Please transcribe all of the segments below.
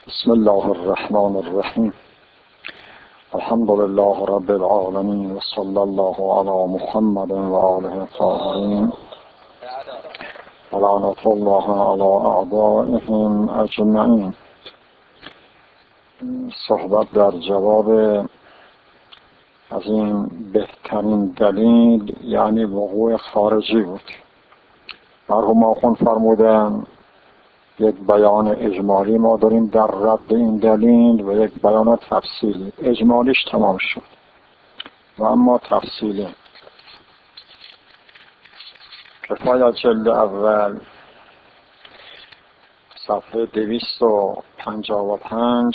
بسم الله الرحمن الرحیم. الحمد لله رب العالمین و صلی الله علی محمد و آله الطاهرین و لعنة الله علی اعدائهم اجمعین. صحبت در جواب از این بهترین دلیل یعنی وقوع خارجی بود. مرحوم آخوند فرمودن یک بیان اجمالی ما داریم در رد این دلیل و یک بیان تفصیلی. اجمالیش تمام شد و اما تفصیلی کفایت جلد اول صفحه 255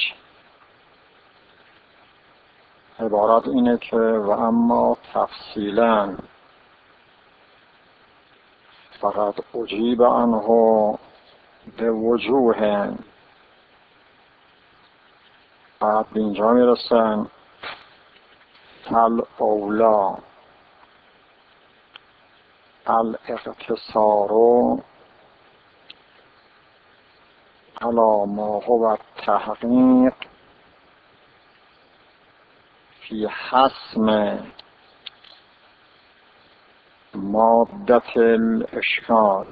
عبارت اینه که و اما تفصیلا فقط اجیب عنه به وجوه. بعد به اینجا میرسن الاولا الاقتصار علی ما هو التحقیق فی حسم مادة الاشکال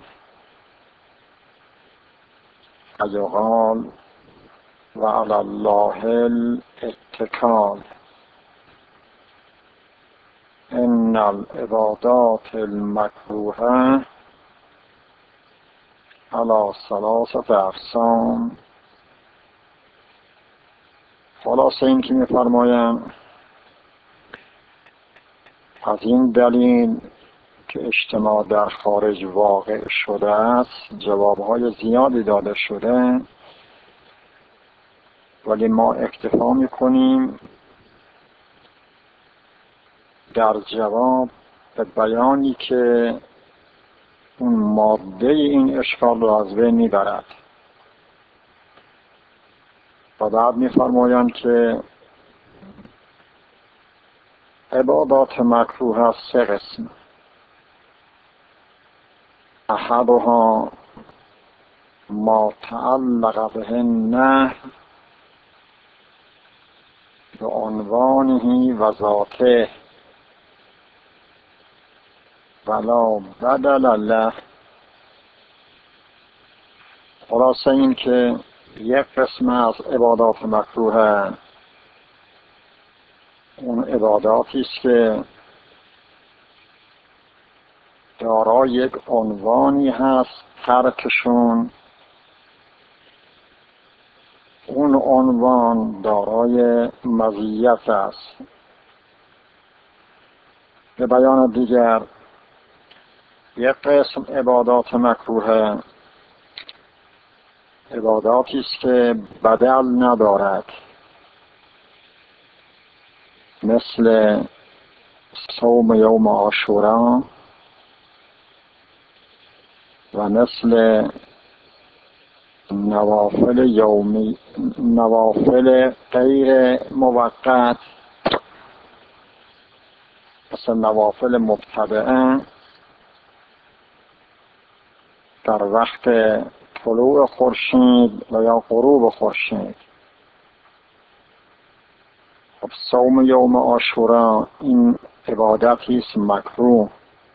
فیقال و علی الله الاتکال. ان العبادات المکروهه علی ثلاثة اقسام. خلاصه این که می‌فرمایند از این دلیل که اجتماع در خارج واقع شده است جوابهای زیادی داده شده، ولی ما اکتفا میکنیم در جواب به بیانی که اون ماده این اشکال را از بین میبرد. و بعد میفرمایند که عبادات مکروه از سه قسم. احدها ما تعلق به النهی بعنوانه و ذاته ولا بدل له. خلاصه این که یک قسم از عبادات مکروه اون عباداتی است که دارای یک عنوانی هست ترکشون، اون عنوان دارای مزیت است. به بیان دیگر یک قسم عبادات مکروه عباداتی است که بدل ندارد، مثل صوم یوم عاشورا و مثل نوافل غیر موقت، مثل نوافل مبتدئه در وقت طلوع خورشید و یا غروب خورشید. خب صوم یوم عاشورا این عبادتی است مکروه،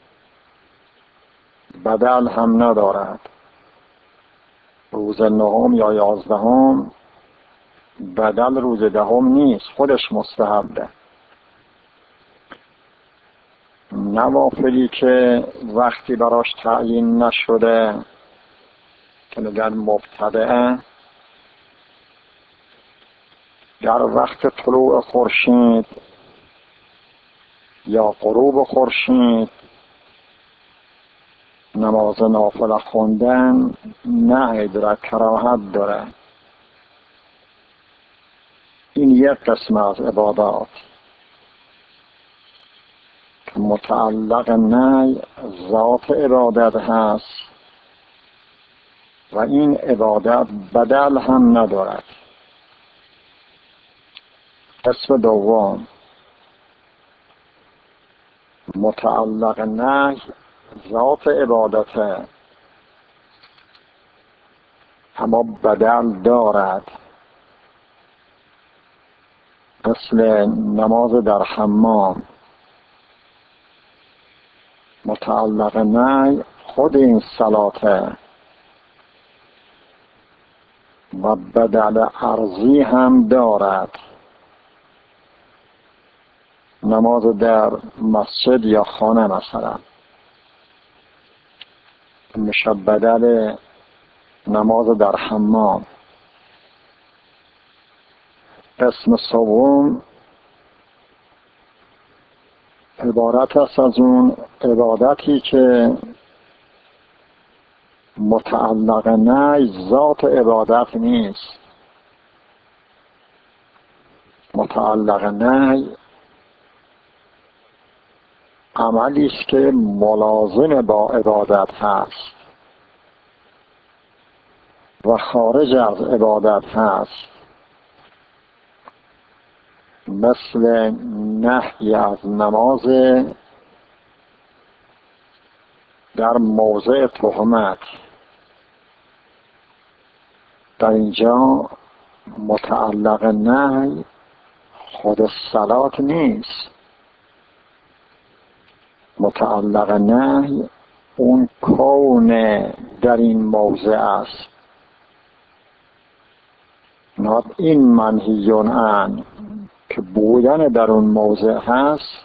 بدل هم ندارد. روز 9 یا 11 بدل روز 10 نیست، خودش مستحبه. نوافلی که وقتی براش تعیین نشده که میگن مبتدئه، در وقت طلوع خورشید یا غروب خورشید نماز نافله خوندن نهی داره، کراهت داره. این یک قسم از عبادات که متعلق نهی ذات عبادت هست و این عبادت بدل هم ندارد. قسم دوم متعلق نهی ذات عبادت اما بدل دارد، مثل نماز در حمام متعلق نهی خود این صلاته و بدل ارضی هم دارد. نماز در مسجد یا خانه مثلا میشه بدل نماز در حمام. قسم سوم عبارت است از اون عبادتی که متعلق نهی ذات عبادت نیست. متعلق نهی عملی است که ملازم با عبادت هست و خارج از عبادت هست، مثل نهی از نماز در موضع تهمت. در اینجا متعلق نهی خود صلات نیست. متعلق نهی اون کون در این موضع است. نه این منهیون عن که بودن در اون موضع هست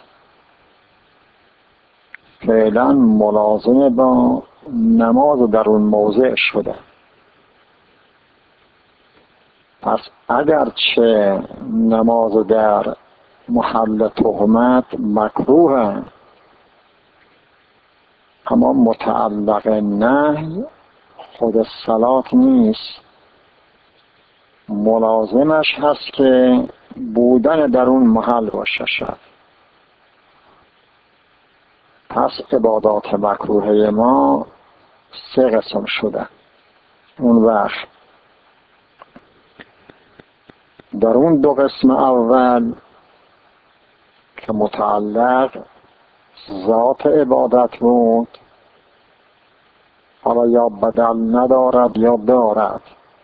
فعلا ملازم با نماز در اون موضع شده. پس اگرچه نماز در محل تهمت مکروه، اما متعلق نهی خود صلات نیست. ملازمش هست که بودن در اون محل باشه شد. پس عبادات مکروهه ما 3 قسم شده. اون وقت در اون 2 قسم اول که متعلق ذات عبادت بود، حالا یا بدل ندارد یا دارد،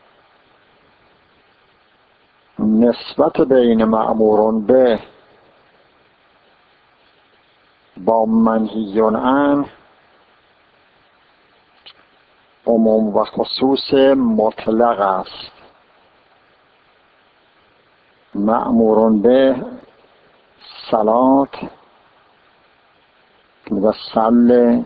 نسبت بین مأمورون به با منهیون عنه عموم و خصوص مطلق است. مأمورون به صلات و صل،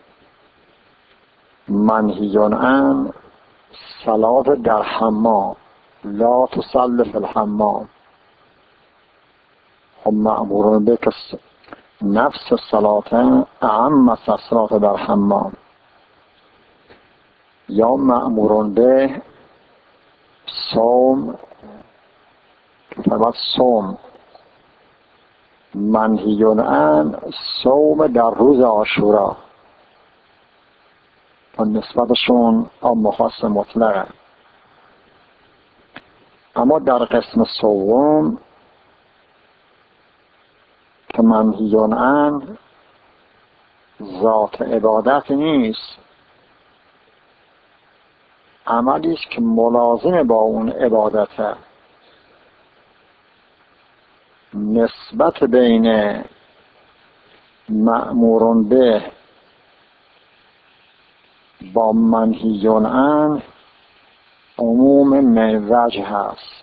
منهیون عنه صلات در حمام، لا تصل فی الحمام. خب مأمورون به که نفس صلات اعم است از صلات در حمام. یا مأمورون به صوم فقط صوم، منهیون عن صوم در روز عاشورا و نسبتشون عام خاص مطلقه. اما در قسم سوم که منهیون عن ذات عبادت نیست، عملی است که ملازم با اون عبادته، نسبت بین مأمورون به با منهیون عن عموم من وجه هست.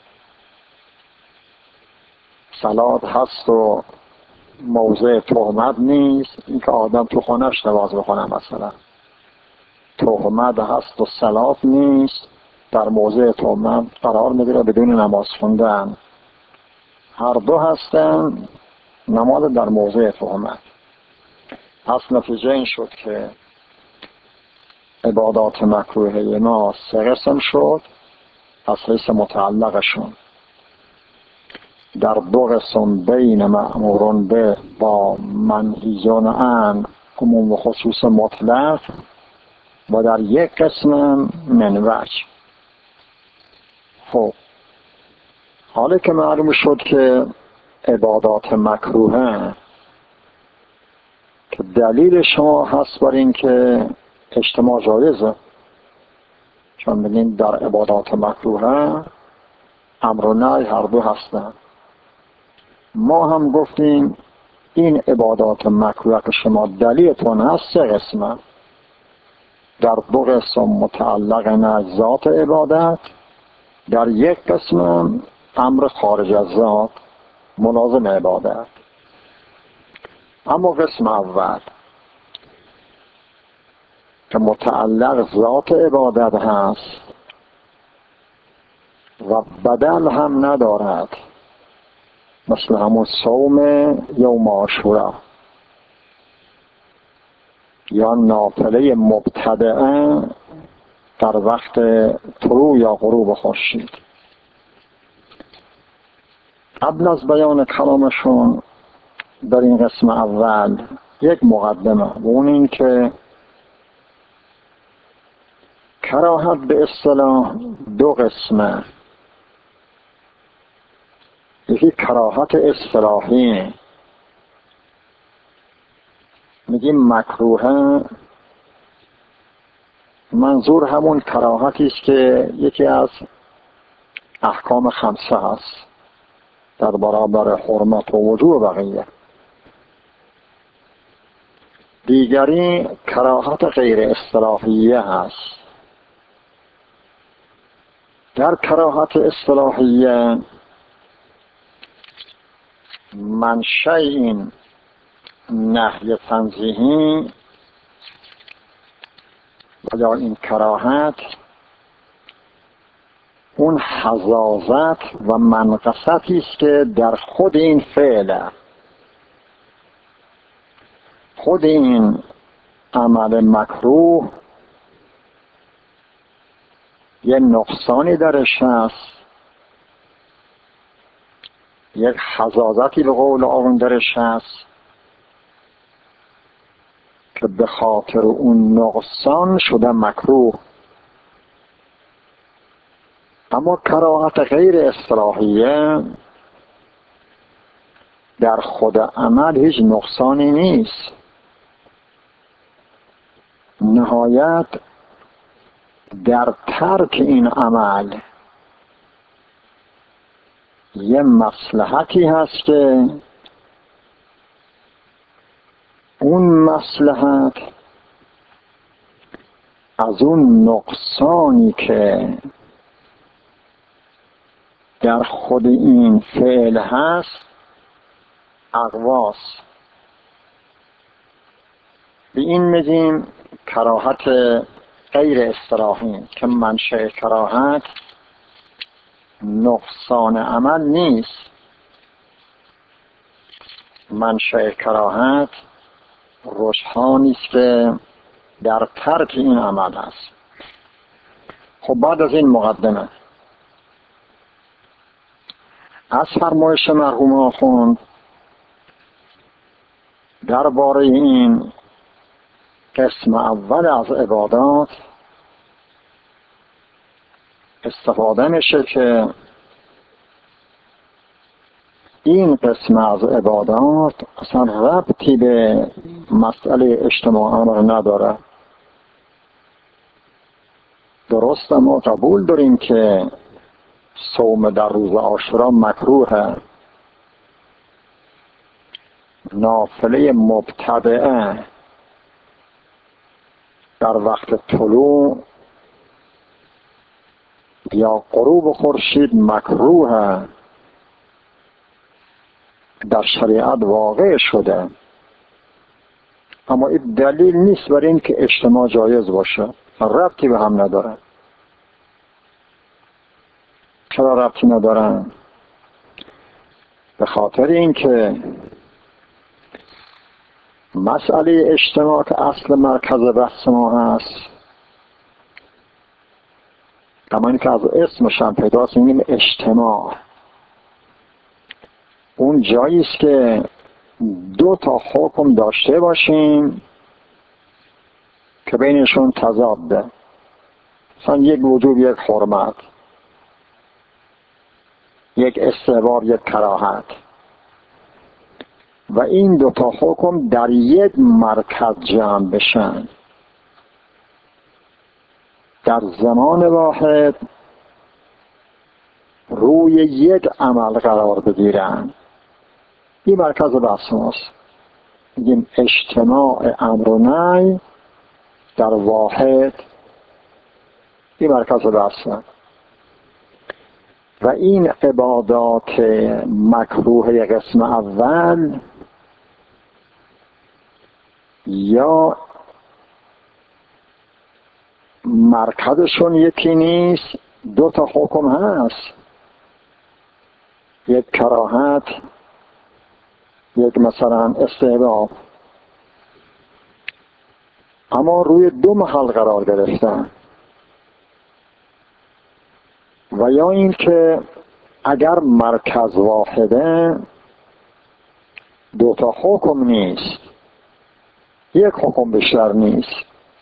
صلات هست و موضع تهمت نیست، این که آدم تو خونش نماز بخونه مثلا. تهمت هست و صلات نیست، در موضع تهمت قرار میگیره بدون نماز خوندن. هر دو هستن نماز در موضع تهمت. پس نتیجه این شد که عبادات مکروهه ما 3 قسم شد از حیث متعلقشون. در 2 قسم بین مأمورون به با منهیون عن عموم و خصوص مطلق و در 1 قسم من وجه. خب حالا که معلوم شد که عبادات مکروهه که دلیل شما هست بر این که اجتماع جایزه، چون بگین در عبادات مکروهه امر و نهی هر دو هستن. ما هم گفتیم این عبادات مکروه که شما دلیلتون هست 3 قسمه. در 2 قسم متعلق ذات عبادت، در 1 قسم امر خارج از ذات ملازم عبادت. اما قسم اول که متعلق ذات عبادت هست و بدل هم ندارد، مثل همون صوم یوم عاشورا یا نافله مبتدعه در وقت طلوع یا غروب خورشید. قبل از بیان کلامشون در این قسم اول یک مقدمه، و اون این که کراهت به اصطلاح 2 قسمه. یکی کراهت اصطلاحی، میگیم مکروه، منظور همون کراهتی است که یکی از احکام 5 هست در برابر حرمت و وجوب بقیه. دیگری کراهت غیر اصطلاحیه هست. در کراهت اصطلاحیه منشأ این نهی تنزیهی و یا این کراهت اون حظاظت و منقصتی است که در خود این فعله، خود این عمل مکروه یه نقصانی درش هست، یک حظاظتی به قول آن درش هست که به خاطر اون نقصان شده مکروه. اما کراهت غیر اصطلاحیه در خود عمل هیچ نقصانی نیست، نهایت در ترک این عمل یه مصلحتی هست که اون مصلحت از اون نقصانی که در خود این فعل هست اقواست. به این میگیم کراهت غیر اصطلاحی که منشأ کراهت نقصان عمل نیست، منشأ کراهت رجحانی است که در ترک این عمل است. خب بعد از این مقدمه از فرمایش مرحوم آخوند درباره این قسم اول از عبادات استفاده میشه که این قسم از عبادات اصلا ربطی به مسئله اجتماع امر نداره. درست ما قبول داریم که صوم در روز عاشورا مکروهه، نافله مبتدعه در وقت طلوع یا غروب خورشید مکروهه، در شریعت واقع شده، اما این دلیل نیست برای این که اجتماع جایز باشه، ربطی به هم نداره. چرا ربطی ندارن؟ به خاطر اینکه مسئله اجتماع که اصل مرکز بحث ما هست، کما که از اسمش هم پیداست، میگیم اجتماع، اون جایی است که 2 تا حکم داشته باشیم که بینشون تضاده، مثلا یک وجوب یک حرمت، یک استحباب یک کراهت، و این 2 تا حکم در یک مرکز جمع بشن، در زمان واحد روی یک عمل قرار بگیرن، این مرکز بحث ماست. میگیم اجتماع امر و نهی در واحد، این مرکز بحث. و این عبادات مکروه قسم اول یا مرکزشون یکی نیست، دو تا حکم هست، یک کراهت، یک مثلا استحباب، اما روی دو محل قرار گرفتن. و یا این که اگر مرکز واحده دو تا حکم نیست، یک حکم بیشتر نیست،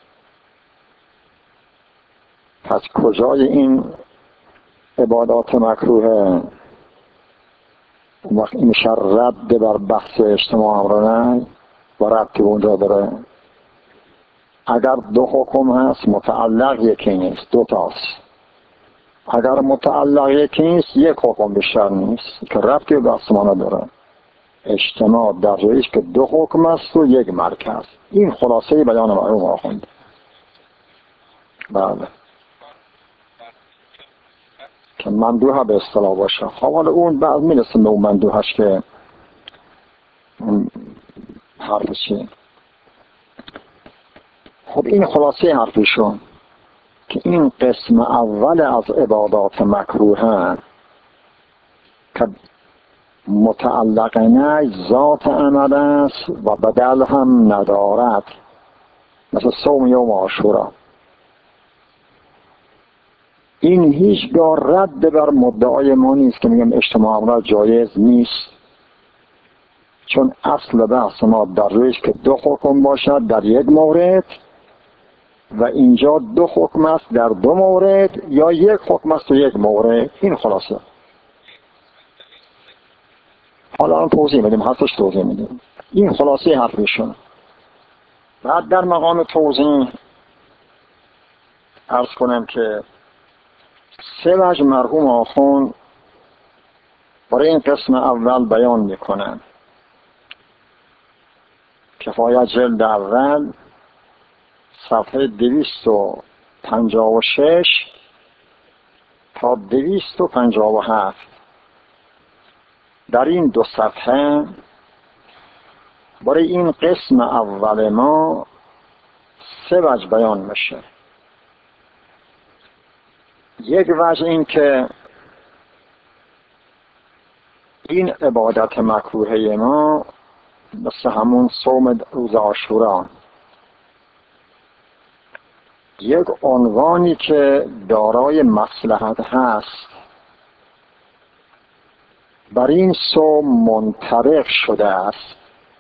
پس کجای این عبادات مکروه وقت این میشه رد بر بحث اجتماع امرانه و رد به اونجا داره؟ اگر دو حکم هست متعلق یکی نیست، دو تاست. اگر متعلق یکی نیست یک حکم بیشتر نیست که ربطی به بحث ما نداره. اجتماع در جاییش که دو حکم است و یک مرکز. این خلاصه بیان مرحوم آخوند. بله که مندوحه به اصطلاح باشه. حالا اون بعد میرسیم به اون مندوحش که حرف چیه. خب این خلاصه حرفشون که این قسم اول از عبادات مکروه که متعلق نه ذات عمل است و بدل هم ندارد، مثل صوم یوم عاشورا، این هیچگاه رد بر مدعای ما نیست که میگم اجتماع امرا جایز نیست، چون اصل بحث ما در رویش که دو حکم باشد در یک مورد و اینجا دو حکم است در دو مورد یا یک حکم است و یک مورد. این خلاصه. حالا هم توضیح میدیم، هستش توضیح میدیم. این خلاصه حرفشون. بعد در مقام توضیح عرض کنم که سه وجه مرحوم آخوند برای این قسم اول بیان میکنن. کفایت جلد اول صفحه 256 تا 257. در این دو صفحه برای این قسم اول ما سه وجه بیان میشه. یک وجه این که این عبادت مکروهه ما مثل همون صوم روز عاشورا یک عنوانی که دارای مصلحت هست بر این صوم منطبق شده است.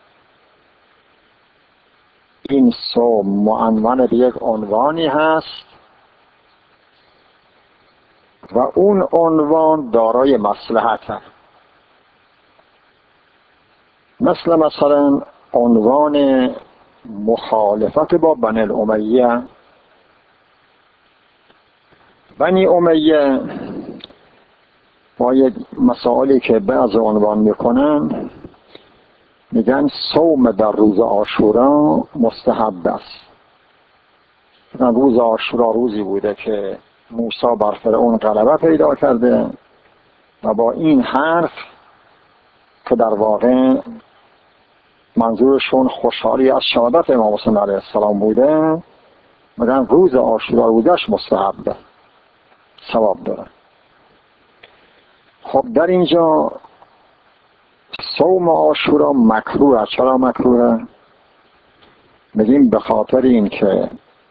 این صوم معنون به یک عنوانی هست و اون عنوان دارای مصلحت هست. مثلا عنوان مخالفت با بنی الامیه. بنی امیه با یک مسائلی که بعض عنوان میکنن میگن صوم در روز عاشورا مستحب است. روز عاشورا روزی بوده که موسی بر فرعون غلبه پیدا کرده و با این حرف که در واقع منظورشون خوشحالی از شهادت امام حسین علیه السلام بوده، میگن روز عاشورا روزش مستحبه، ثواب داره. خب در اینجا صوم عاشورا مکروه. چرا مکروه؟ میگیم به خاطر این که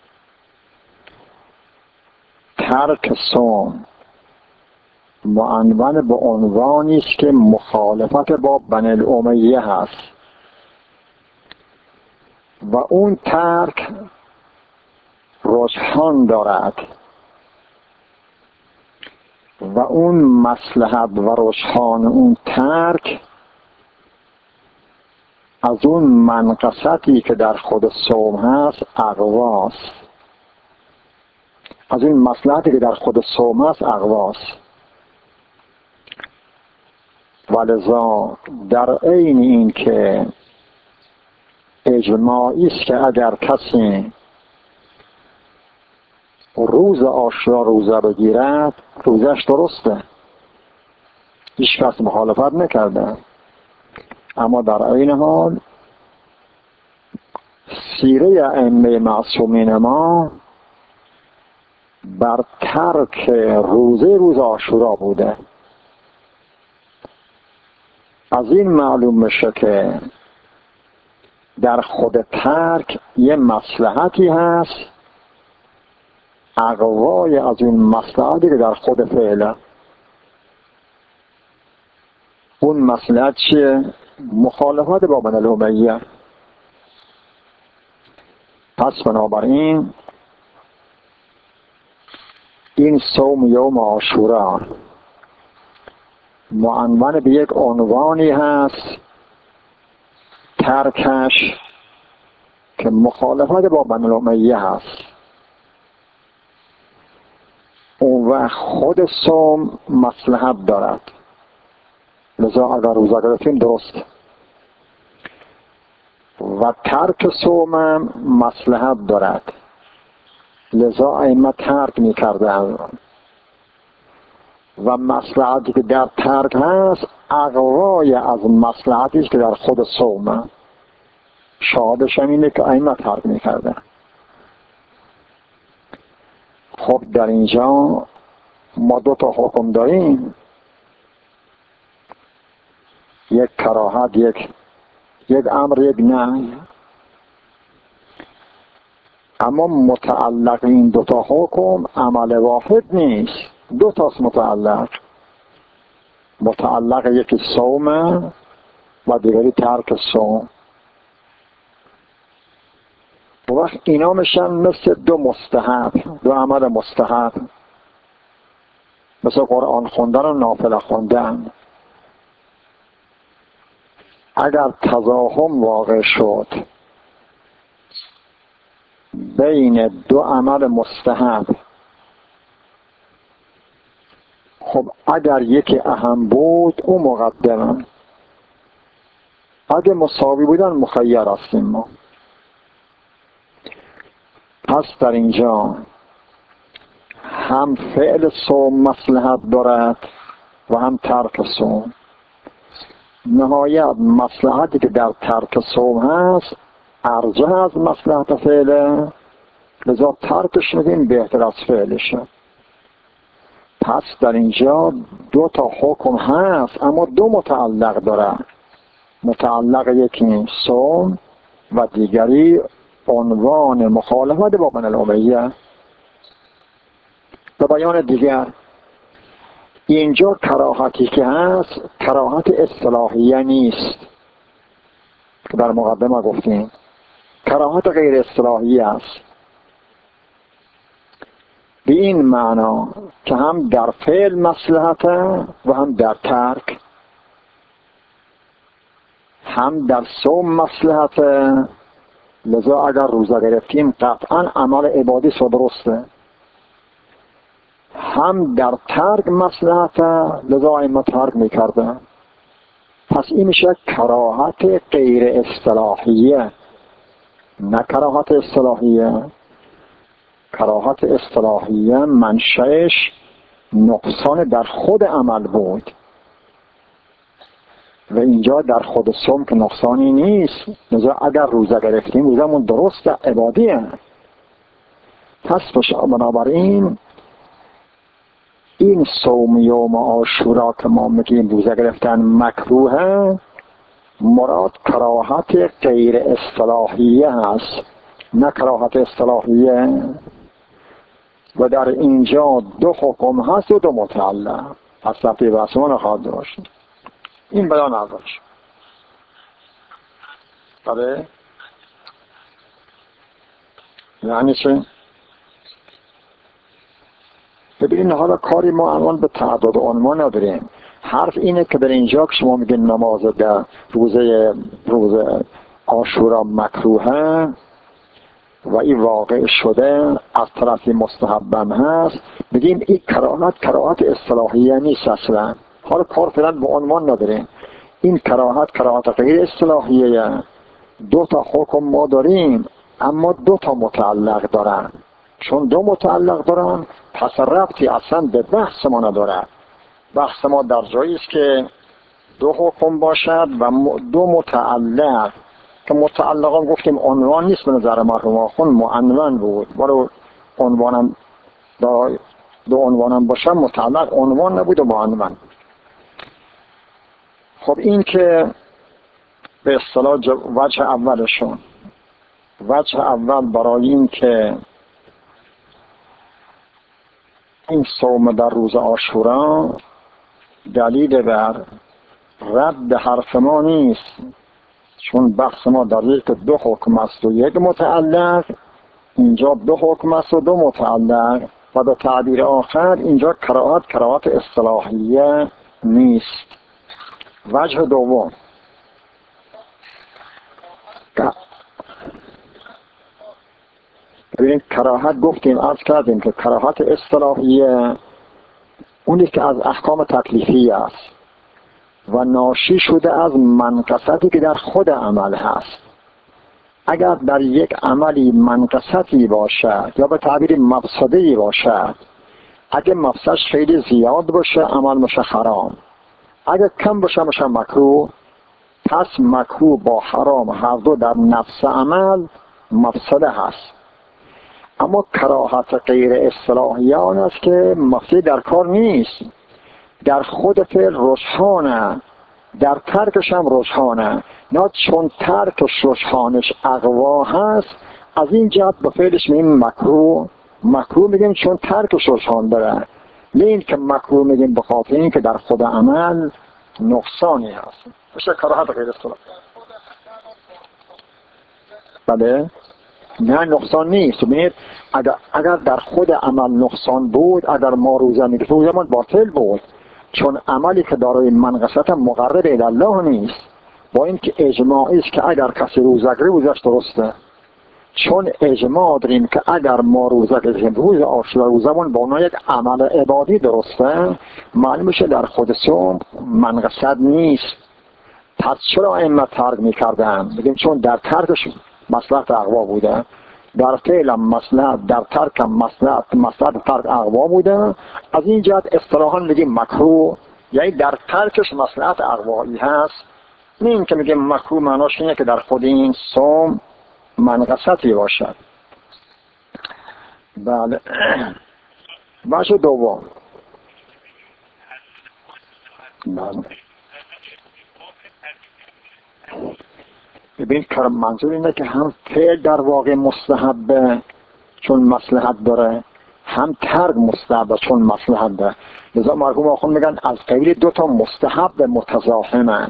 ترک صوم معنون به عنوانی است که مخالفت با بنی الامیه هست و اون ترک رجحان دارد و اون مصلحت و رجحان اون ترک از اون منقصتی که در خود صوم هست اقواست. از این مصلحتی که در خود صوم هست اقواست. ولذا در عین این که اجماعی است که اگر کسی روز عاشورا روزه بگیرد روزش درسته، هیچ کس مخالفت نکرده، اما در عین حال سیره ائمه معصومین ما بر ترک روز عاشورا بوده. از این معلوم میشه که در خود ترک یه مصلحتی هست اقوای از اون مصلحتی که در خود فعله. اون مصلحت چیه؟ مخالفت با بنی امیه. پس بنابراین این صوم یوم عاشورا معنون به یک عنوانی هست ترکش که مخالفت با بنی امیه هست. اون وقت خود صوم مصلحت دارد، لذا اگر روزه گرفتیم درست، و ترک صوم مصلحت دارد، لذا ائمه ترک می‌کردند. و مصلحتی که در ترک هست اقوای از مصلحتی که در خود صوم. شاهدش اینه که ائمه ترک می‌کردند. خب در اینجا ما دو تا حکم داریم، یک کراهت، یک امر، یک نهی. اما متعلق این دو تا حکم عمل واحد نیست، دو تاست متعلق یکی صوم و دیگری ترک صوم. وقت اینا میشن مثل دو مستحب، دو عمل مستحب، مثل قرآن خوندن و نافله خوندن. اگر تزاحم واقع شد بین دو عمل مستحب، خب اگر یکی اهم بود او مقدمه، اگه مساوی بودن مخیر هستیم ما. پس در اینجا هم فعل صوم مصلحت دارد و هم ترک صوم. نهایت مصلحتی که در ترک صوم هست ارجح از مصلحت فعله، لذا ترکش میدیم بهتر از فعلشه. پس در اینجا دو تا حکم هست اما دو متعلق داره. متعلق یکی صوم و دیگری عنوان مخالفت با بنی امیه. به بیان دیگر اینجا کراهتی که هست کراهت اصطلاحیه نیست که در مقدمه گفتیم، کراهت غیر اصطلاحیه است. به این معنا که هم در فعل مصلحته و هم در ترک، هم در صوم مصلحته، لذا اگر روزه گرفتیم قطعا عمل عبادی سو درسته، هم در ترک مصلحته، لذا ائمه ترک میکرده. پس این میشه کراهت غیر اصطلاحیه، نه کراهت اصطلاحیه. کراهت اصطلاحیه منشأش نقصان در خود عمل بود و اینجا در خود صوم که نقصانی نیست، لذا اگر روزه گرفتیم روزمون درست عبادیه. پس بنابراین این صوم یوم عاشورا که ما میگیم روزه گرفتن مکروهه، مراد کراهت غیر اصطلاحیه هست نه کراهت اصطلاحیه. و در اینجا دو حکم هست و دو متعلق. پس رفتی بحثمون خواهد داشت. این بیان اولش. بله؟ یعنی چه؟ ببینید حالا کاری ما الان به تعداد عنوان نداریم. حرف اینه که در اینجا که شما میگین نماز در روز عاشورا مکروهه و این واقع شده از طرفی مستحبم هست، بگیم این کراهت اصطلاحیه نیست اصلا. حالا کار فعلا به عنوان نداریم. این کراهت غیر اصطلاحیه. دو تا حکم ما داریم اما دو تا متعلق دارن. چون دو متعلق دارن پس ربطی اصلا به بحث ما نداره. بحث ما در جایی است که دو حکم باشد و دو متعلق، که متعلق هم گفتیم عنوان نیست به نظر مرحوم آخوند، معنون بود. ولی عنوانم دو عنوانم باشه متعلق عنوان نبود و معنون. خب این که به اصطلاح وجه اولشون. وجه اول برای این که این صوم در روز عاشورا دلیل بر رد حرف ما نیست، چون بحث ما در یک دو حکم است و یک متعلق، اینجا دو حکم است و دو متعلق، و به تعبیر آخر اینجا کراهت اصطلاحیه نیست. وجه دوم، ببینید کراهت گفتیم، عرض کردیم که کراهت اصطلاحیه اونی که از احکام تکلیفی است و ناشی شده از منقصتی که در خود عمل هست. اگر در یک عملی منقصتی باشد یا به تعبیر مفسده‌ای باشد، اگه مفسدش خیلی زیاد باشه عمل میشه حرام، اگه کم باشه میشه مکروه. پس مکروه با حرام هر دو در نفس عمل مفسده هست. اما کراهت غیر اصطلاحیان است که مفسده در کار نیست، در خود فعل رجحانه، در ترکش هم رجحانه. نه چون ترکش رجحانش اقوا هست از این جهت به فعلش میگیم مکروه. مکروه میگیم چون ترکش رجحان داره، نه این که مکروه میگیم به خاطر این که در خود عمل نقصانی هست. میشه کراهت غیر اصطلاحی. بله نه نقصان نیست. ببینید اگر در خود عمل نقصان بود، اگر ما روزه میگفتیم روزمون باطل بود، چون عملی که دارای منقصت مقرب الی الله نیست. با این که اجماعی است که اگر کسی روزه گیره روزش درسته، چون اجماع داریم که اگر ما روزه گیریم روز عاشورا روزمون با اونها یک عمل عبادی درسته، معلوم میشه در خود صوم منقصت نیست. پس چرا ائمه ترک میکردن؟ بگیم چون در ترکش مصلحت اقوا بوده، در فعل مصلحت، در ترک مصلحت ترک اقوا بوده. از این جهت اصطلاحاً میگیم مکروه، یعنی در ترکش مصلحت اقوایی هست. نه این که میگیم مکروه معناش اینه که در خود این صوم منقصتی باشد. بله. وجه دوم، بله ببین منظور اینه که هم فعل در واقع مستحبه چون مصلحت داره، هم ترک مستحبه چون مصلحت داره. لذا مرحوم آخوند میگن از قبیل دو تا مستحب متزاحمن.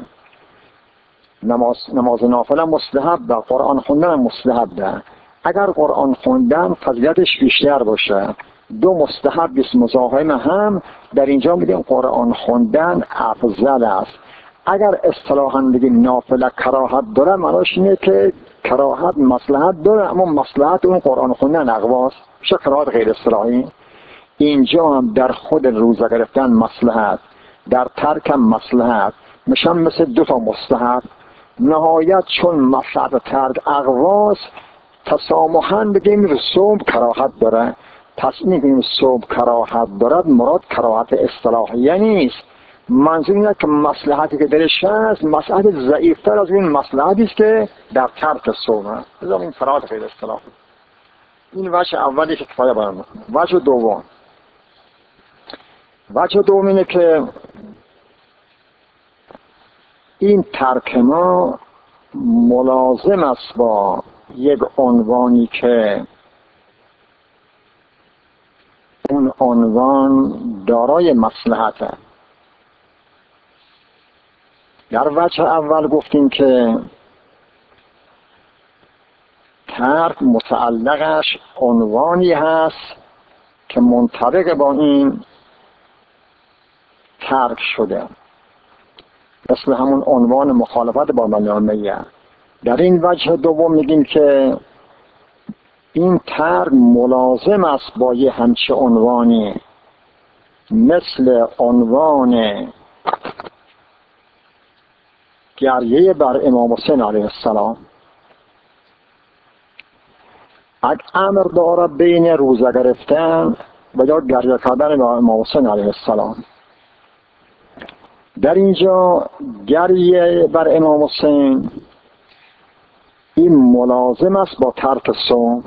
نماز نافله هم مستحب، قرآن خوندن هم مستحب ده. اگر قرآن خوندن فضیلتش بیشتر باشه، دو مستحب بیست مزاحم هم، در اینجا میگیم قرآن خوندن افضل است. اگر اصطلاحاً بگیم نافله کراهت داره، معناش اینه که کراهت مصلحت داره اما مصلحت اون قرآن خوندن اقواست، میشه کراهت غیر اصطلاحی. اینجا هم در خود روزه گرفتن مصلحت، در ترک هم مصلحت، میشن مثل دو تا مستحب. نهایت چون مصلحت ترک اقواست، تسامحاً بگیم صوم کراهت داره. پس میگیم صوم کراهت دارد، مراد کراهت اصطلاحیه نیست. منظور اینه که مصلحتی که درش هست مصلحت ضعیفتر از این مصلحتی است که در ترک صومه. لذا این کراهت غیر اصطلاحی. این وجه اولی که کفایه برام. وجه دوم اینه که این ترک ما ملازم است با یک عنوانی که اون عنوان دارای مصلحته. در وجه اول گفتیم که ترک متعلقش عنوانی هست که منطبق با این ترک شده، مثل همون عنوان مخالفت با منامه. در این وجه دوم میگیم که این ترک ملازم است با یه همچه عنوانی، مثل عنوان گریه بر امام حسین علیه السلام. امر داره بین روزه گرفتن و یا گریه کردن به امام حسین علیه السلام. در اینجا گریه بر امام حسین این ملازم است با ترک صوم.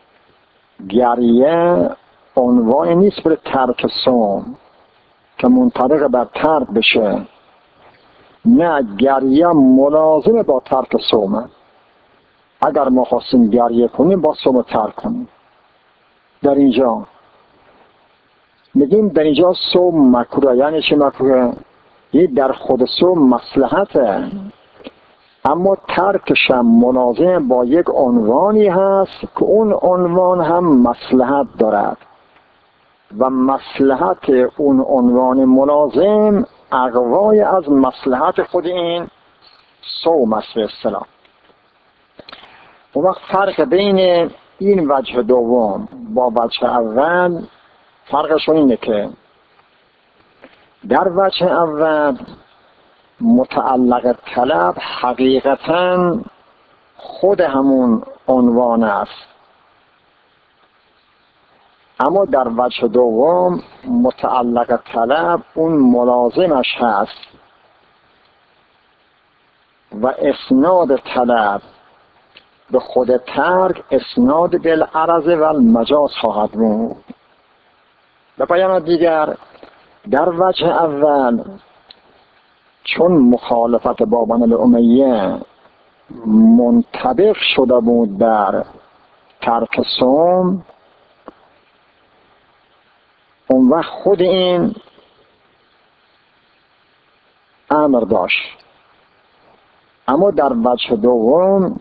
گریه عنوان نیست برای ترک صوم که منطبق بر ترک بشه، نه، گریه ملازم با ترک صومه. اگر ما خواستیم گریه کنیم با صوم ترک کنیم. در اینجا میگیم در اینجا صوم مکروه. یعنی چی مکروه؟ یه در خود صوم مصلحته، اما ترکش هم ملازم با یک عنوانی هست که اون عنوان هم مصلحت دارد و مصلحت اون عنوان ملازم اقوای از مصلحت خود این صوم است به اصطلاح. اون وقت فرق بین این وجه دوم با وجه اول، فرقشون اینه که در وجه اول متعلق طلب حقیقتاً خود همون عنوان است، اما در وجه دوم متعلق طلب اون ملازمش هست و اسناد طلب به خود ترک اسناد بالعرض و المجاز خواهد بود. به بیان دیگر در وجه اول چون مخالفت با بنی الامیه منطبق شده بود بر ترک صوم، اون وقت خود این امر داشت، اما در وجه دوم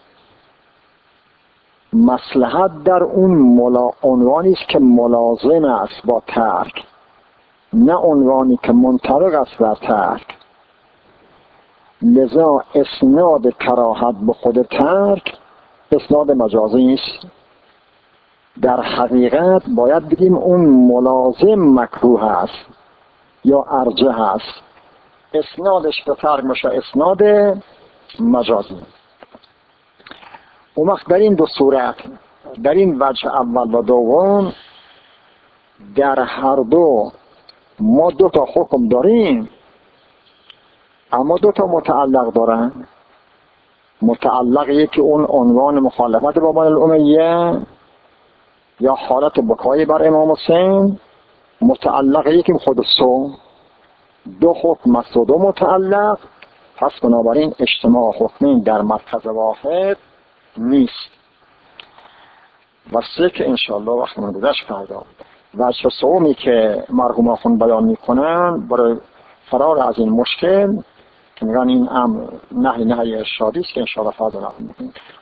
مصلحت در اون عنوانی است که ملازم است با ترک، نه عنوانی که منطبق است بر ترک. لذا اسناد کراهت به خود ترک اسناد مجازی است. در حقیقت باید بگیم اون ملازم مکروه است یا ارجح است، اسنادش به ترک میشه اسناد مجازی. اون وقت در این دو صورت، در این وجه اول و دوم، در هر دو ما دو تا حکم داریم، اما دو تا متعلق دارن. متعلق یکی اون عنوان مخالفت با بنی الامیه یا حالت بکایی بر امام حسین، متعلق یکی خود صوم. دو حکم است و دو متعلق، پس بنابراین اجتماع حکمین در مرکز واحد نیست. و سه که انشاءالله وقت من گذشت فردا وجه صومی که مرحوم آخوند بیان میکنن برای فرار از این مشکل که میگن این امر نهی ارشادی است که انشاءالله فردا نقل میکنیم.